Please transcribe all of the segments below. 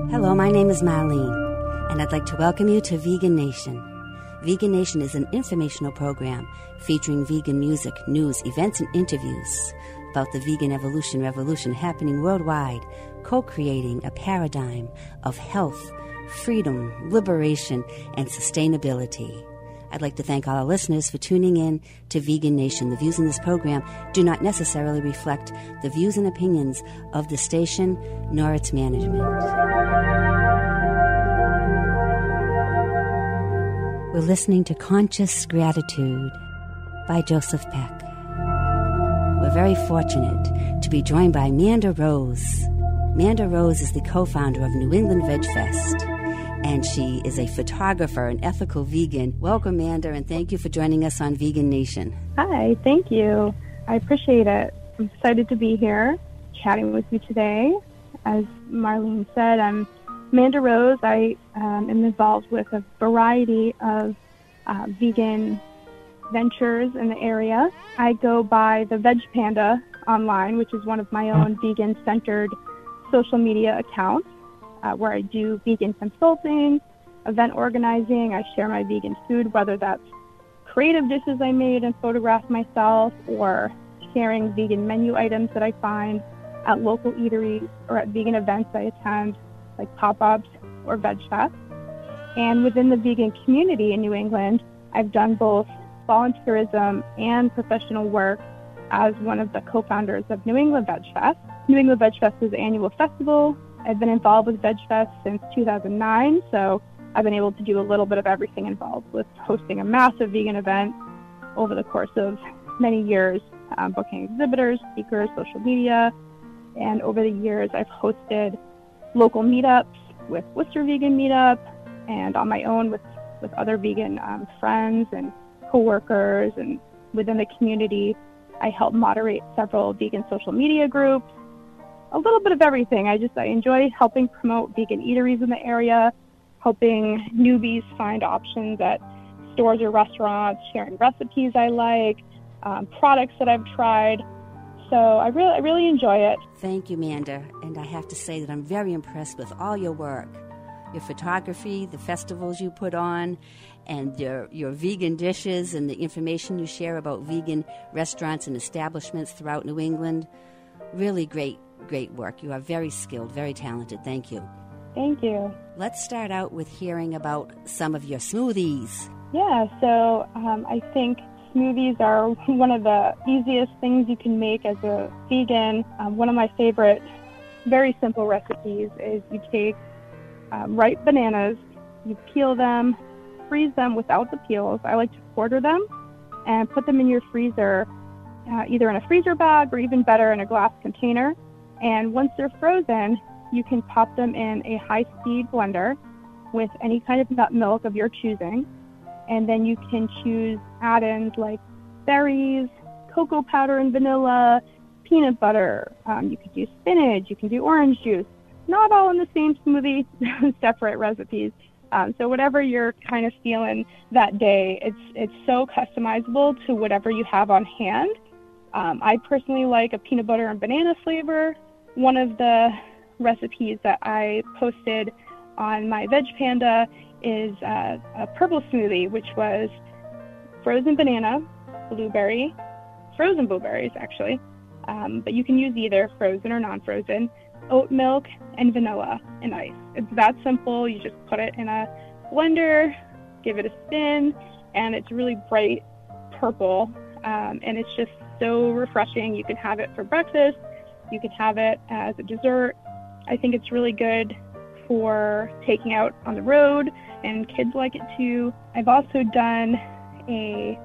Hello, my name is Marlene, and I'd like to welcome you to Vegan Nation. Vegan Nation is an informational program featuring vegan music, news, events, and interviews about the vegan revolution happening worldwide, co-creating a paradigm of health, freedom, liberation, and sustainability. I'd like to thank all our listeners for tuning in to Vegan Nation. The views in this program do not necessarily reflect the views and opinions of the station nor its management. We're listening to Conscious Gratitude by Joseph Peck. We're very fortunate to be joined by Manda Rose. Manda Rose is the co-founder of New England Veg Fest, and she is a photographer and ethical vegan. Welcome, Manda, and thank you for joining us on Vegan Nation. Hi, thank you. I appreciate it. I'm excited to be here chatting with you today. As Marlene said, I'm Manda Rose. I am involved with a variety of vegan ventures in the area. I go by the Veg Panda online, which is one of my own vegan-centered social media accounts, where I do vegan consulting, event organizing. I share my vegan food, whether that's creative dishes I made and photograph myself, or sharing vegan menu items that I find at local eateries or at vegan events I attend, like pop-ups or Veg Fest. And within the vegan community in New England, I've done both volunteerism and professional work as one of the co-founders of New England Veg Fest. New England Veg Fest is an annual festival. I've been involved with Veg Fest since 2009, so I've been able to do a little bit of everything involved with hosting a massive vegan event over the course of many years, booking exhibitors, speakers, social media, and over the years I've hosted local meetups with Worcester Vegan Meetup, and on my own with other vegan friends and coworkers, and within the community I help moderate several vegan social media groups. A little bit of everything. I enjoy helping promote vegan eateries in the area, helping newbies find options at stores or restaurants, sharing recipes I like, products that I've tried. So I really enjoy it. Thank you, Manda. And I have to say that I'm very impressed with all your work, your photography, the festivals you put on, and your vegan dishes and the information you share about vegan restaurants and establishments throughout New England. Really great work. You are very skilled, very talented. Thank you. Thank you. Let's start out with hearing about some of your smoothies. Yeah, so I think smoothies are one of the easiest things you can make as a vegan. One of my favorite, very simple recipes is you take ripe bananas, you peel them, freeze them without the peels. I like to quarter them and put them in your freezer, either in a freezer bag or even better in a glass container. And once they're frozen, you can pop them in a high-speed blender with any kind of nut milk of your choosing. And then you can choose add-ins like berries, cocoa powder and vanilla, peanut butter. You could do spinach. You can do orange juice. Not all in the same smoothie, separate recipes. So whatever you're kind of feeling that day, it's so customizable to whatever you have on hand. I personally like a peanut butter and banana flavor. One of the recipes that I posted on my Veg Panda is a purple smoothie, which was frozen banana, blueberry, frozen blueberries actually, but you can use either frozen or non-frozen, oat milk, and vanilla and ice. It's that simple. You just put it in a blender, give it a spin, and it's really bright purple, and it's just so refreshing. You can have it for breakfast. You can have it as a dessert. I think it's really good for taking out on the road, and kids like it too. I've also done a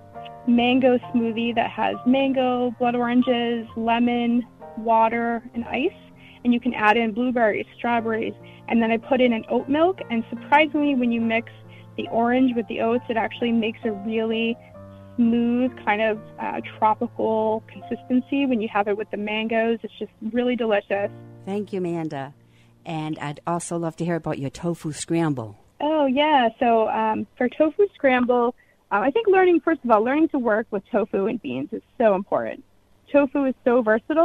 mango smoothie that has mango, blood oranges, lemon, water, and ice. And you can add in blueberries, strawberries, and then I put in an oat milk. And surprisingly, when you mix the orange with the oats, it actually makes a really smooth kind of tropical consistency when you have it with the mangoes. It's just really delicious. Thank you, Amanda. And I'd also love to hear about your tofu scramble. Oh, yeah. So for tofu scramble, I think learning to work with tofu and beans is so important. Tofu is so versatile.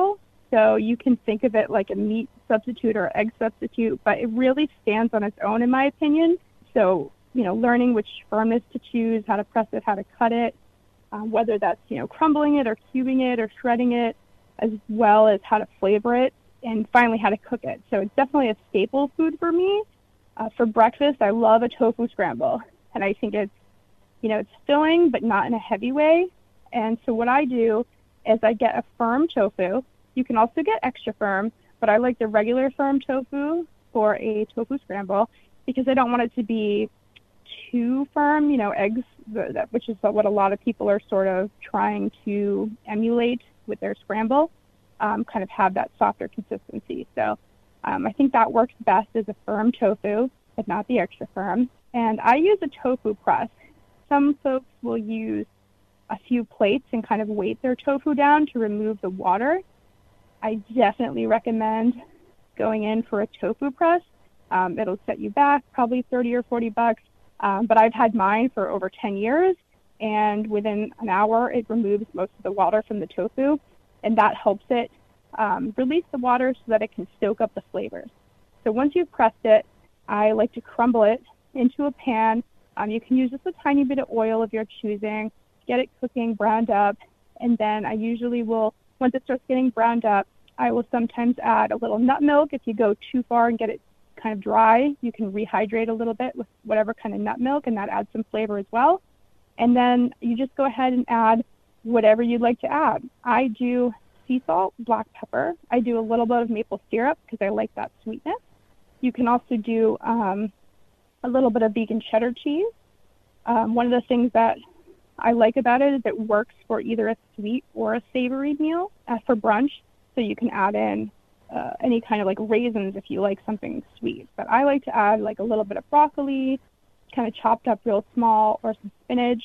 So you can think of it like a meat substitute or egg substitute, but it really stands on its own, in my opinion. So, learning which firmness to choose, how to press it, how to cut it, whether that's, crumbling it or cubing it or shredding it, as well as how to flavor it, and finally how to cook it. So it's definitely a staple food for me. For breakfast, I love a tofu scramble, and I think it's, it's filling, but not in a heavy way. And so what I do is I get a firm tofu. You can also get extra firm, but I like the regular firm tofu for a tofu scramble because I don't want it to be too firm, eggs, which is what a lot of people are sort of trying to emulate with their scramble, kind of have that softer consistency. So I think that works best as a firm tofu, but not the extra firm. And I use a tofu press. Some folks will use a few plates and kind of weight their tofu down to remove the water. I definitely recommend going in for a tofu press. It'll set you back probably $30 or $40, but I've had mine for over 10 years, and within an hour it removes most of the water from the tofu, and that helps it release the water so that it can soak up the flavors. So once you've pressed it, I like to crumble it into a pan. You can use just a tiny bit of oil of your choosing, get it cooking, browned up, and then I usually will, once it starts getting browned up, I will sometimes add a little nut milk. If you go too far and get it kind of dry, you can rehydrate a little bit with whatever kind of nut milk, and that adds some flavor as well. And then you just go ahead and add whatever you'd like to add. I do sea salt, black pepper. I do a little bit of maple syrup because I like that sweetness. You can also do a little bit of vegan cheddar cheese. One of the things that I like about it is it works for either a sweet or a savory meal for brunch. So you can add in any kind of like raisins if you like something sweet. But I like to add like a little bit of broccoli, kind of chopped up real small, or some spinach.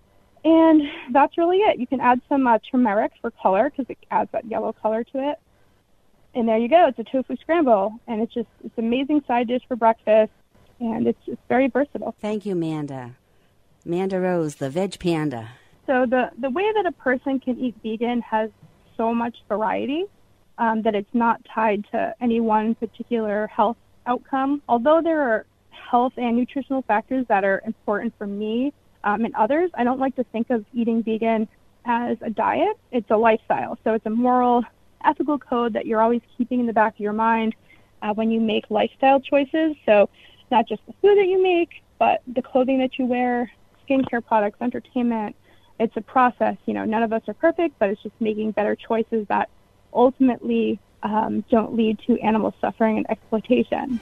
And that's really it. You can add some turmeric for color because it adds that yellow color to it. And there you go. It's a tofu scramble. And it's an amazing side dish for breakfast. And it's very versatile. Thank you, Manda. Manda Rose, the Veg Panda. So the way that a person can eat vegan has so much variety that it's not tied to any one particular health outcome. Although there are health and nutritional factors that are important for me and others, I don't like to think of eating vegan as a diet. It's a lifestyle. So it's a moral, ethical code that you're always keeping in the back of your mind when you make lifestyle choices. So not just the food that you make, but the clothing that you wear, skincare products, entertainment. It's a process. None of us are perfect, but it's just making better choices that ultimately don't lead to animal suffering and exploitation.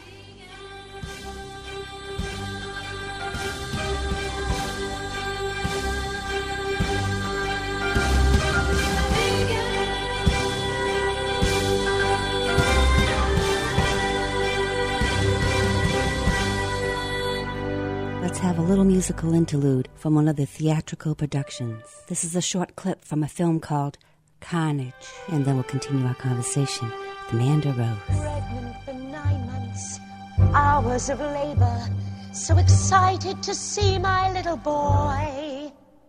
Let's have a little musical interlude from one of the theatrical productions. This is a short clip from a film called Carnage, and then we'll continue our conversation with Amanda Rose. Pregnant for 9 months, hours of labor, so excited to see my little boy.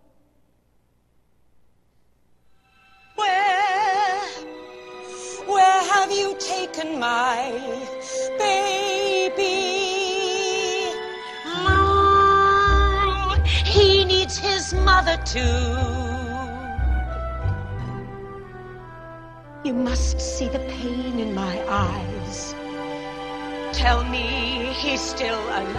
Where have you taken my baby? He needs his mother too. You must see the pain in my eyes. Tell me he's still alive.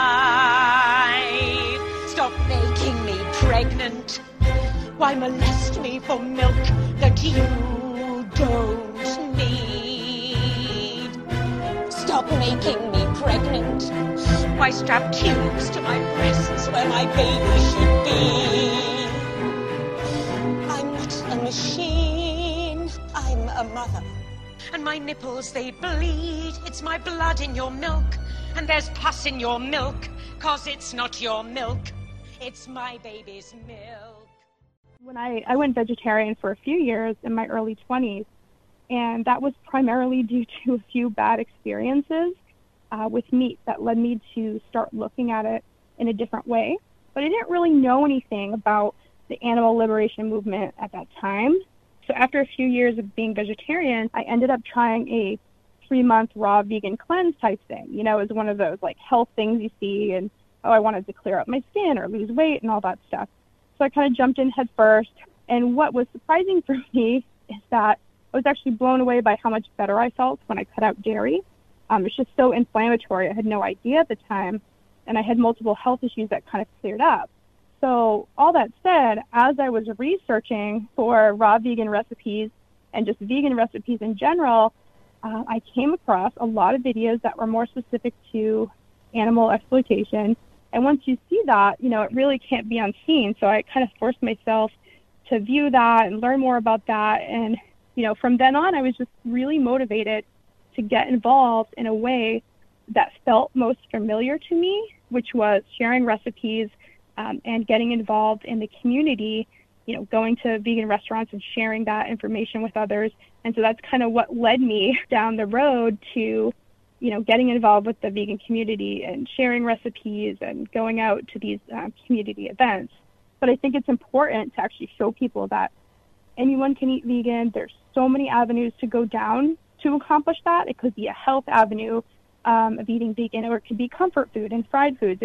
Stop making me pregnant. Why molest me for milk that you don't need? Stop making me pregnant. Why strap tubes to my breasts where my baby should be? I'm not a machine, I'm a mother. And my nipples, they bleed. It's my blood in your milk. And there's pus in your milk, 'cause it's not your milk. It's my baby's milk. When I went vegetarian for a few years in my early 20s, and that was primarily due to a few bad experiences with meat that led me to start looking at it in a different way. But I didn't really know anything about the animal liberation movement at that time. So after a few years of being vegetarian, I ended up trying a 3-month raw vegan cleanse type thing. You know, it was one of those like health things you see, and I wanted to clear up my skin or lose weight and all that stuff. So I kind of jumped in head first. And what was surprising for me is that I was actually blown away by how much better I felt when I cut out dairy. It's just so inflammatory. I had no idea at the time, and I had multiple health issues that kind of cleared up. So all that said, as I was researching for raw vegan recipes and just vegan recipes in general, I came across a lot of videos that were more specific to animal exploitation. And once you see that, you know, it really can't be unseen. So I kind of forced myself to view that and learn more about that. And, you know, from then on, I was just really motivated to get involved in a way that felt most familiar to me, which was sharing recipes and getting involved in the community, you know, going to vegan restaurants and sharing that information with others. And so that's kind of what led me down the road to, you know, getting involved with the vegan community and sharing recipes and going out to these community events. But I think it's important to actually show people that anyone can eat vegan. There's so many avenues to go down to accomplish that. It could be a health avenue of eating vegan, or it could be comfort food and fried foods.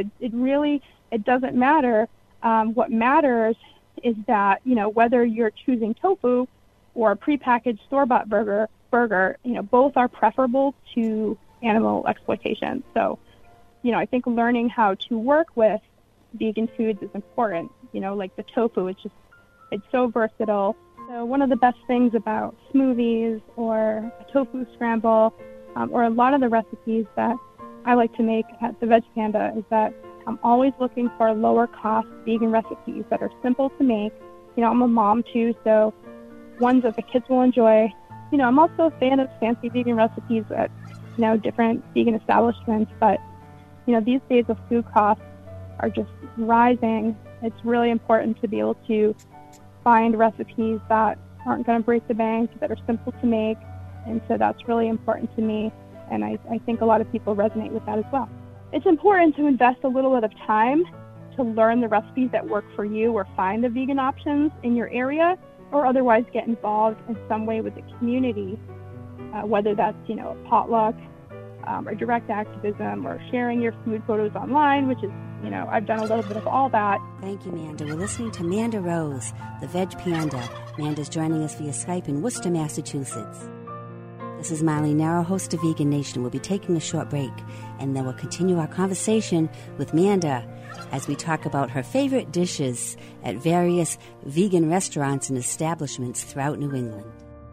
It doesn't matter. What matters is that, you know, whether you're choosing tofu or a prepackaged store-bought burger, you know, both are preferable to animal exploitation. So, you know, I think learning how to work with vegan foods is important. You know, like the tofu, it's so versatile. So one of the best things about smoothies or a tofu scramble, or a lot of the recipes that I like to make at the Veg Panda, is that I'm always looking for lower cost vegan recipes that are simple to make. You know, I'm a mom too, so ones that the kids will enjoy. You know, I'm also a fan of fancy vegan recipes at, you know, different vegan establishments, but, you know, these days of food costs are just rising. It's really important to be able to find recipes that aren't going to break the bank, that are simple to make. And so that's really important to me. And I think a lot of people resonate with that as well. It's important to invest a little bit of time to learn the recipes that work for you, or find the vegan options in your area, or otherwise get involved in some way with the community, whether that's, you know, a potluck, or direct activism, or sharing your food photos online, which is, you know, I've done a little bit of all that. Thank you, Manda. We're listening to Manda Rose, the Veg Panda. Manda's joining us via Skype in Worcester, Massachusetts. This is Marlene Narrow, host of Vegan Nation. We'll be taking a short break, and then we'll continue our conversation with Manda as we talk about her favorite dishes at various vegan restaurants and establishments throughout New England.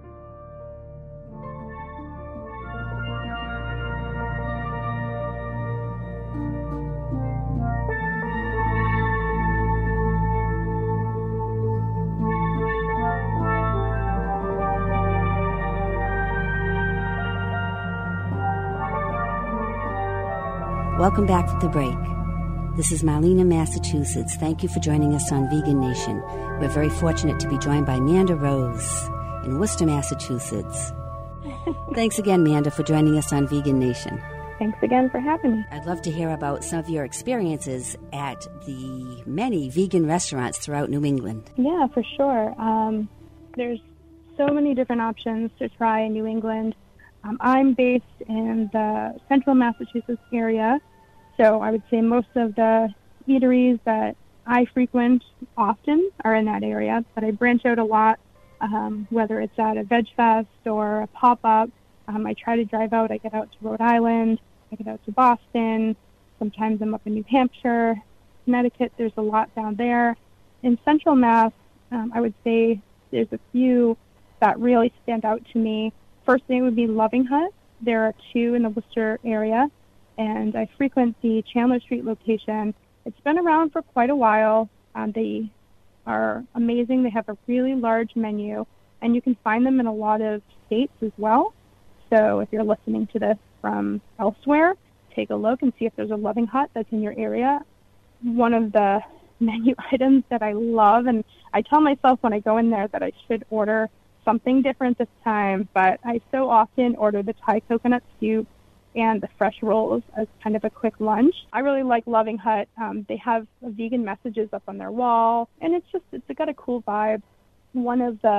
Welcome back from the break. This is Marlene in Massachusetts. Thank you for joining us on Vegan Nation. We're very fortunate to be joined by Manda Rose in Worcester, Massachusetts. Thanks again, Manda, for joining us on Vegan Nation. Thanks again for having me. I'd love to hear about some of your experiences at the many vegan restaurants throughout New England. Yeah, for sure. There's so many different options to try in New England. I'm based in the central Massachusetts area, so I would say most of the eateries that I frequent often are in that area, but I branch out a lot, whether it's at a Veg Fest or a pop-up. I try to drive out. I get out to Rhode Island, I get out to Boston, sometimes I'm up in New Hampshire, Connecticut. There's a lot down there. In central Mass, I would say there's a few that really stand out to me. First thing would be Loving Hut. There are 2 in the Worcester area, and I frequent the Chandler Street location. It's been around for quite a while. They are amazing. They have a really large menu, and you can find them in a lot of states as well. So if you're listening to this from elsewhere, take a look and see if there's a Loving Hut that's in your area. One of the menu items that I love, and I tell myself when I go in there that I should order something different this time, but I so often order the Thai coconut soup and the fresh rolls as kind of a quick lunch. I really like Loving Hut. They have vegan messages up on their wall, and it's got a cool vibe. One of the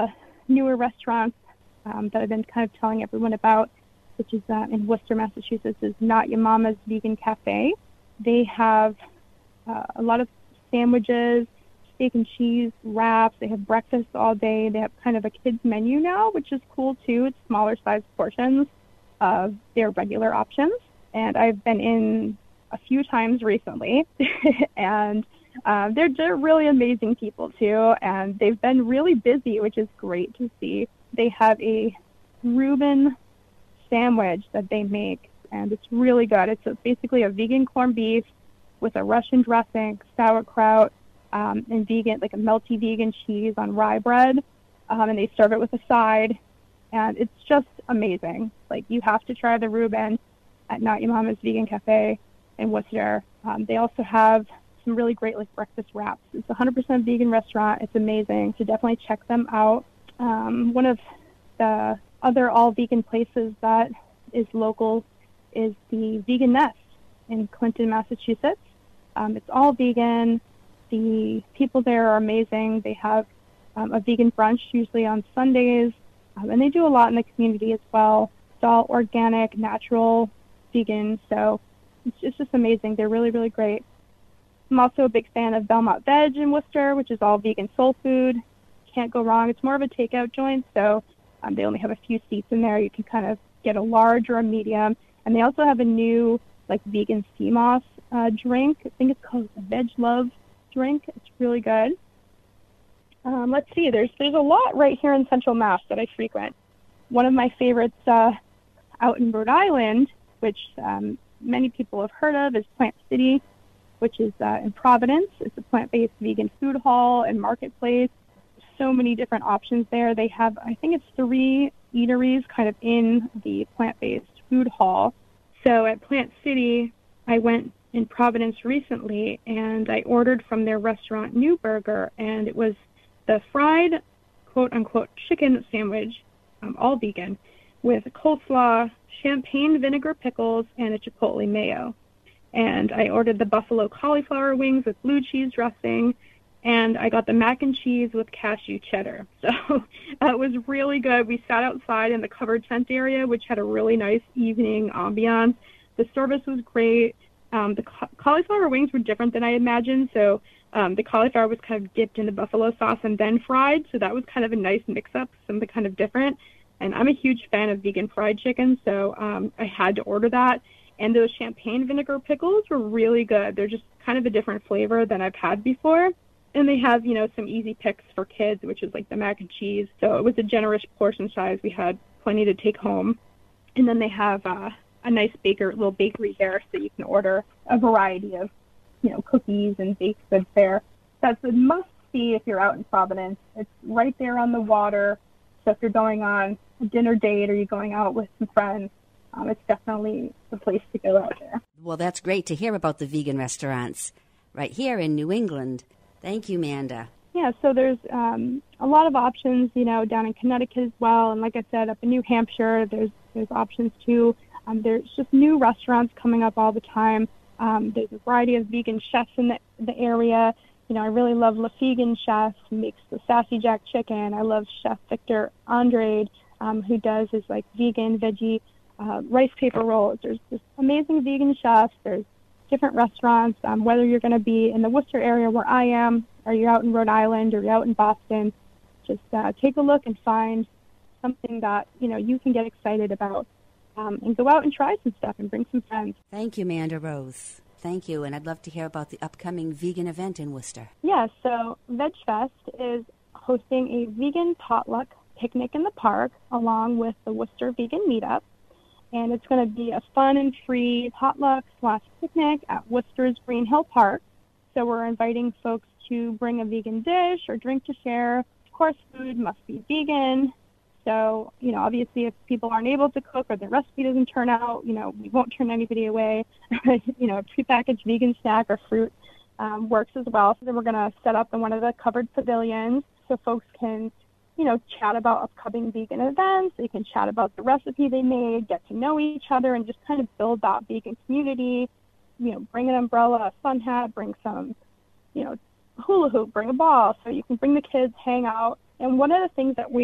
newer restaurants that I've been kind of telling everyone about, which is in Worcester, Massachusetts, is Not Your Mama's Vegan Cafe. They have a lot of sandwiches, steak and cheese, wraps. They have breakfast all day. They have kind of a kids menu now, which is cool too. It's smaller size portions of their regular options. And I've been in a few times recently, and they're really amazing people too. And they've been really busy, which is great to see. They have a Reuben sandwich that they make, and it's really good. It's basically a vegan corned beef with a Russian dressing, sauerkraut, and vegan, like a melty vegan cheese on rye bread, and they serve it with a side, and it's just amazing. Like, you have to try the Reuben at Not Your Mama's Vegan Cafe in Worcester. They also have some really great like breakfast wraps. It's a 100% vegan restaurant. It's amazing, so definitely check them out. One of the other all vegan places that is local is the Vegan Nest in Clinton, Massachusetts. It's all vegan. The people there are amazing. They have a vegan brunch usually on Sundays, and they do a lot in the community as well. It's all organic, natural, vegan, so it's just amazing. They're really, really great. I'm also a big fan of Belmont Veg in Worcester, which is all vegan soul food. Can't go wrong. It's more of a takeout joint, so they only have a few seats in there. You can kind of get a large or a medium, and they also have a new like vegan sea moss drink. I think it's called the Veg Love drink. It's really good. Let's see. There's a lot right here in Central Mass that I frequent. One of my favorites out in Rhode Island, which many people have heard of, is Plant City, which is in Providence. It's a plant-based vegan food hall and marketplace. So many different options there. They have, I think it's 3 eateries kind of in the plant-based food hall. So at Plant City, I went in Providence recently, and I ordered from their restaurant New Burger, and it was the fried, quote-unquote, chicken sandwich, all vegan, with coleslaw, champagne vinegar pickles, and a chipotle mayo. And I ordered the buffalo cauliflower wings with blue cheese dressing, and I got the mac and cheese with cashew cheddar. So it was really good. We sat outside in the covered tent area, which had a really nice evening ambiance. The service was great. The cauliflower wings were different than I imagined. So the cauliflower was kind of dipped in the buffalo sauce and then fried. So that was kind of a nice mix-up, something kind of different. And I'm a huge fan of vegan fried chicken, so I had to order that. And those champagne vinegar pickles were really good. They're just kind of a different flavor than I've had before. And they have, some easy picks for kids, which is like the mac and cheese. So it was a generous portion size. We had plenty to take home. And then they have a nice little bakery there, so you can order a variety of, cookies and baked goods there. That's a must-see if you're out in Providence. It's right there on the water. So if you're going on a dinner date or you're going out with some friends, it's definitely the place to go out there. Well, that's great to hear about the vegan restaurants right here in New England. Thank you, Manda. Yeah, so there's a lot of options, down in Connecticut as well. And like I said, up in New Hampshire, there's options too. There's just new restaurants coming up all the time. There's a variety of vegan chefs in the area. I really love Le Vegan Chef, who makes the Sassy Jack chicken. I love Chef Victor Andrade, who does his vegan, veggie rice paper rolls. There's just amazing vegan chefs. There's different restaurants. Whether you're going to be in the Worcester area where I am, or you're out in Rhode Island, or you're out in Boston, just take a look and find something that you can get excited about, and go out and try some stuff and bring some friends. Thank you, Manda Rose. Thank you, and I'd love to hear about the upcoming vegan event in Worcester. Yeah, so VegFest is hosting a vegan potluck picnic in the park along with the Worcester Vegan Meetup. And it's going to be a fun and free potluck/picnic at Worcester's Green Hill Park. So we're inviting folks to bring a vegan dish or drink to share. Of course, food must be vegan. So, obviously if people aren't able to cook or the recipe doesn't turn out, we won't turn anybody away. A prepackaged vegan snack or fruit works as well. So then we're going to set up in one of the covered pavilions so folks can chat about upcoming vegan events. They can chat about the recipe they made, get to know each other, and just kind of build that vegan community. Bring an umbrella, a fun hat, bring some, hula hoop, bring a ball, so you can bring the kids, hang out. And one of the things that we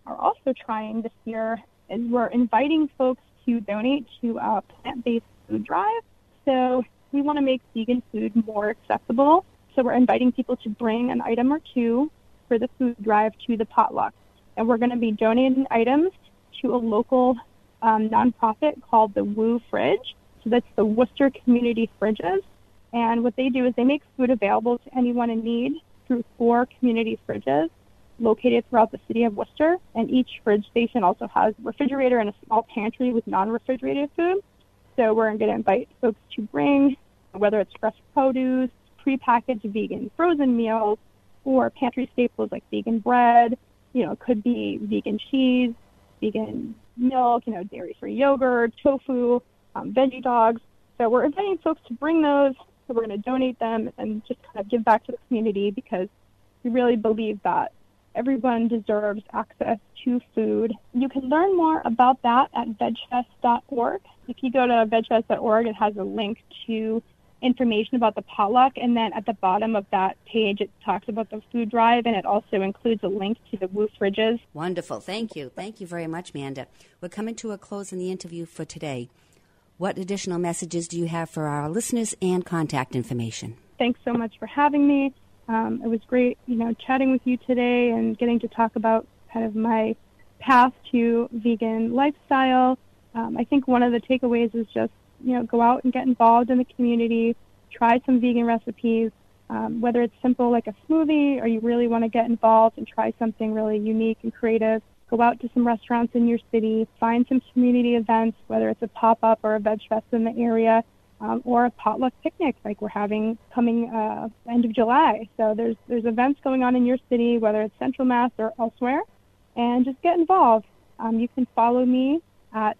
are also trying this year is we're inviting folks to donate to a plant-based food drive. So we want to make vegan food more accessible. So we're inviting people to bring an item or two for the food drive to the potluck. And we're going to be donating items to a local nonprofit called the Woo Fridge. So that's the Worcester Community Fridges. And what they do is they make food available to anyone in need through 4 community fridges located throughout the city of Worcester. And each fridge station also has a refrigerator and a small pantry with non-refrigerated food. So we're going to invite folks to bring, whether it's fresh produce, prepackaged vegan frozen meals, or pantry staples like vegan bread, it could be vegan cheese, vegan milk, dairy-free yogurt, tofu, veggie dogs. So we're inviting folks to bring those. So we're going to donate them and just kind of give back to the community because we really believe that everyone deserves access to food. You can learn more about that at vegfest.org. If you go to vegfest.org, it has a link to information about the potluck, and then at the bottom of that page, it talks about the food drive, and it also includes a link to the Woo Fridges. Wonderful. Thank you. Thank you very much, Manda. We're coming to a close in the interview for today. What additional messages do you have for our listeners and contact information? Thanks so much for having me. It was great, chatting with you today and getting to talk about kind of my path to vegan lifestyle. I think one of the takeaways is just, go out and get involved in the community, try some vegan recipes, whether it's simple like a smoothie or you really want to get involved and try something really unique and creative. Go out to some restaurants in your city, find some community events, whether it's a pop-up or a veg fest in the area, or a potluck picnic like we're having coming end of July. So there's events going on in your city, whether it's Central Mass or elsewhere, and just get involved. You can follow me at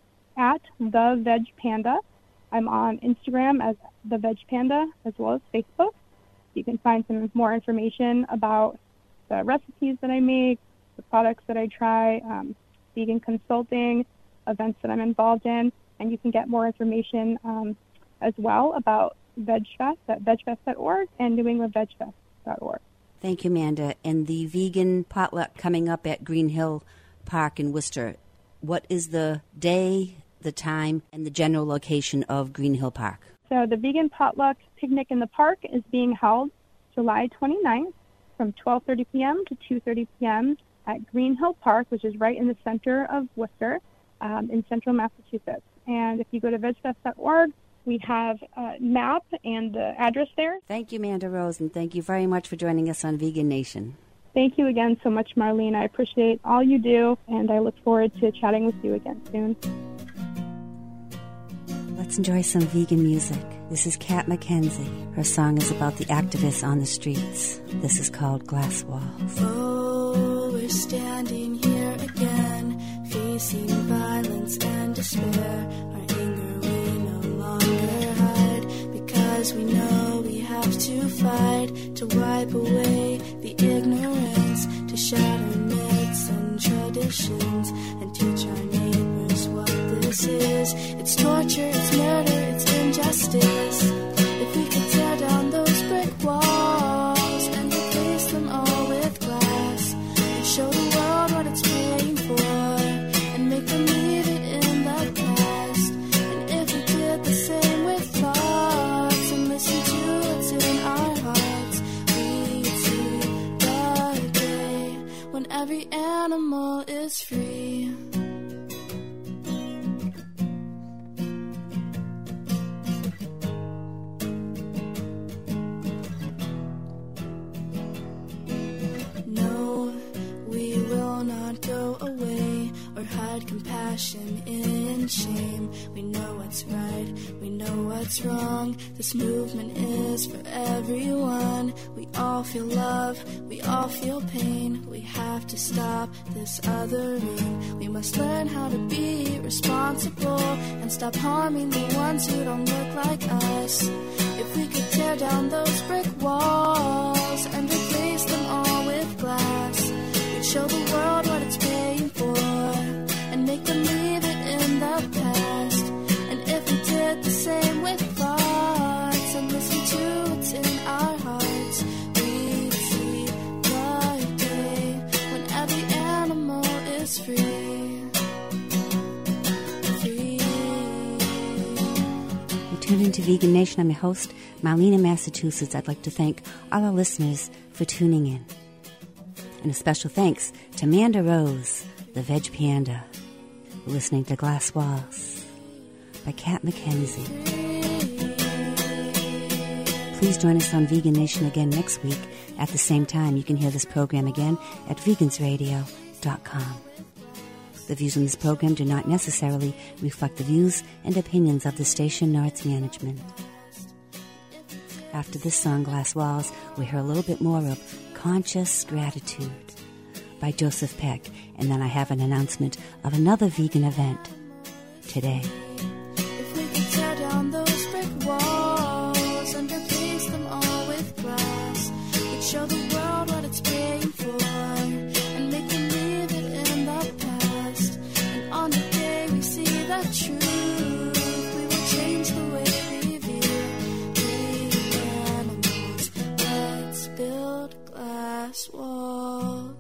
The Veg Panda. I'm on Instagram as The Veg Panda as well as Facebook. You can find some more information about the recipes that I make, the products that I try, vegan consulting, events that I'm involved in, and you can get more information as well about VegFest at vegfest.org and newenglandvegfest.org. Thank you, Manda. And the vegan potluck coming up at Green Hill Park in Worcester, what is the day, the time, and the general location of Green Hill Park? So the vegan potluck picnic in the park is being held July 29th from 12:30 p.m. to 2:30 p.m. at Green Hill Park, which is right in the center of Worcester in central Massachusetts. And if you go to vegfest.org, we have a map and the address there. Thank you, Manda Rose, and thank you very much for joining us on Vegan Nation. Thank you again so much, Marlene. I appreciate all you do, and I look forward to chatting with you again soon. Let's enjoy some vegan music. This is Kat McKenzie. Her song is about the activists on the streets. This is called Glass Walls. Oh, we're standing here again, facing violence and despair. Our anger we no longer hide, because we know we have to fight to wipe away the ignorance, to shatter myths and traditions, and teach our neighbors what this is. It's torture, it's murder, it's injustice. If we could tear down those brick walls and replace them all with glass, and show the world what it's paying for, and make them leave it in the past. And if we did the same with thoughts and listen to what's in our hearts, we'd see the day when every animal is free. Compassion in shame. We know what's right, we know what's wrong. This movement is for everyone. We all feel love, we all feel pain. We have to stop this othering. We must learn how to be responsible and stop harming the ones who don't look like us. If we could tear down those brick walls and replace them all with glass, we'd show the world what it's paying for, and make them leave it in the past. And if we did the same with thoughts and listen to what's in our hearts, we'd see the day when every animal is free. tuned into Vegan Nation. I'm your host, Marlene in Massachusetts. I'd like to thank all our listeners for tuning in. And a special thanks to Amanda Rose, the Veg Panda. We're listening to Glass Walls by Kat McKenzie. Please join us on Vegan Nation again next week at the same time. You can hear this program again at vegansradio.com. The views in this program do not necessarily reflect the views and opinions of the station nor its management. After this song, Glass Walls, we hear a little bit more of Conscious Gratitude by Joseph Peck, and then I have an announcement of another vegan event today. If we could tear down those brick walls and replace them all with glass, we'd show the world what it's paying for and make them leave it in the past. And on the day we see the truth, we will change the way we view animals. Let's build glass walls.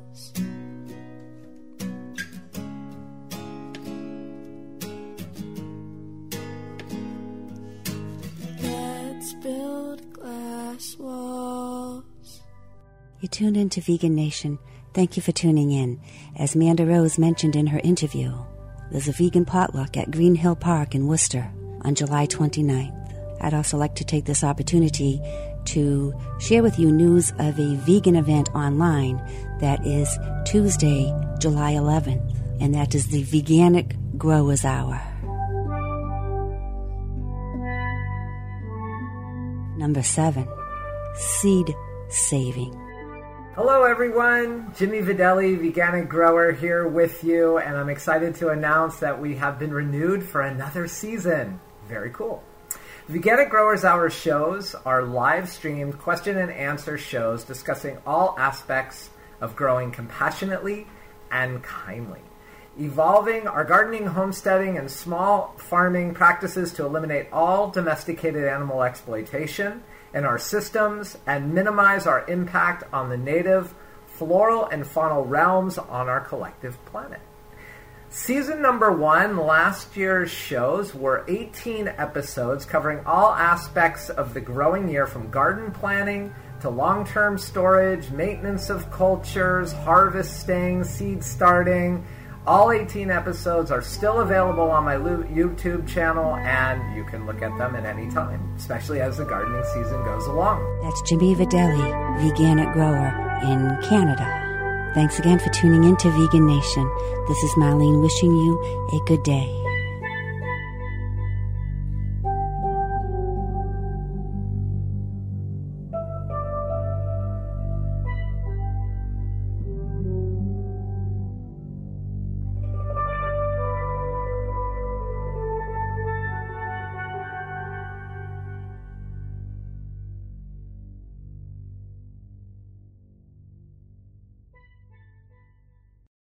Build glass walls. You tuned into Vegan Nation. Thank you for tuning in. As Amanda Rose mentioned in her interview, there's a vegan potluck at Green Hill Park in Worcester on July 29th. I'd also like to take this opportunity to share with you news of a vegan event online that is Tuesday, July 11th, and that is the Veganic Growers Hour. Number 7, seed saving. Hello everyone, Jimmy Videlli, Veganic Grower here with you, and I'm excited to announce that we have been renewed for another season. Very cool. Veganic Growers Hour shows are live-streamed question and answer shows discussing all aspects of growing compassionately and kindly, evolving our gardening, homesteading, and small farming practices to eliminate all domesticated animal exploitation in our systems and minimize our impact on the native floral and faunal realms on our collective planet. Season number 1, last year's shows, were 18 episodes covering all aspects of the growing year, from garden planning to long-term storage, maintenance of cultures, harvesting, seed starting. All 18 episodes are still available on my YouTube channel, and you can look at them at any time, especially as the gardening season goes along. That's Jimmy Videlli, Veganic Grower in Canada. Thanks again for tuning in to Vegan Nation. This is Marlene wishing you a good day.